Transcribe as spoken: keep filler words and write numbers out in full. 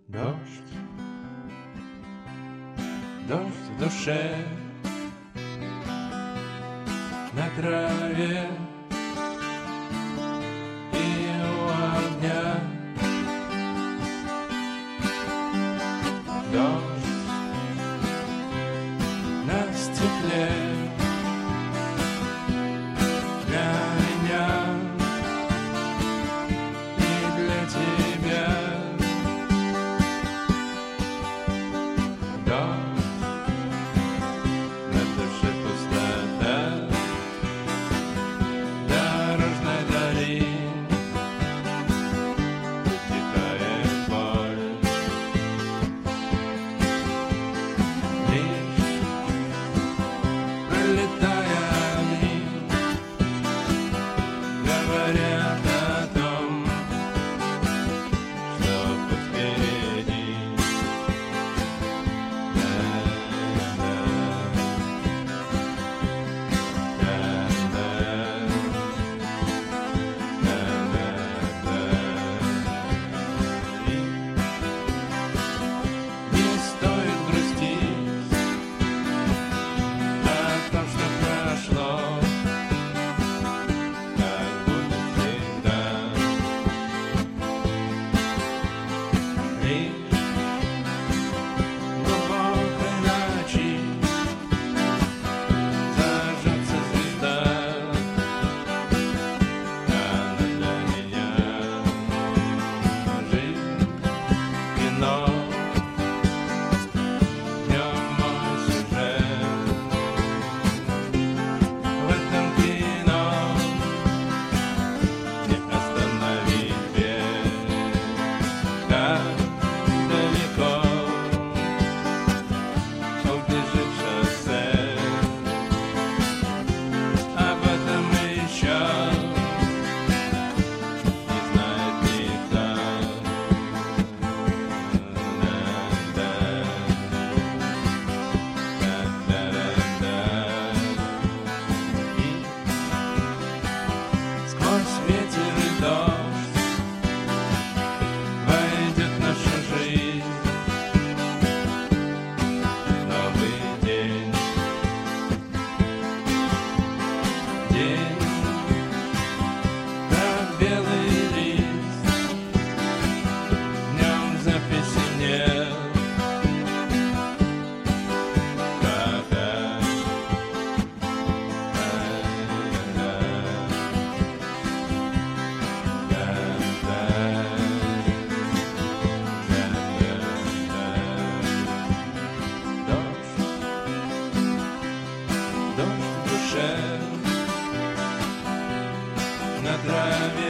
Дождь, дождь в душе, на траве и у огня. Дождь на стекле для меня и для тебя. Дождь, на душе пустота дорожной дали, утихает боль. Лишь пролетая мимо, говорят о том, что путь впереди. Не стоит грустить о том, что прошло, как будет всегда. Лишь глубокой ночи зажжется звезда, она для меня жизнь, кино. В нем мой сюжет, в этом кино не остановить бег. Как далеко убежит шоссе, об этом еще не знает никто. И сквозь ветер и дождь войдет в нашу жизнь новый день. День, как белый лист, в нем записи нет. Пока. Дождь, дождь в душе, на траве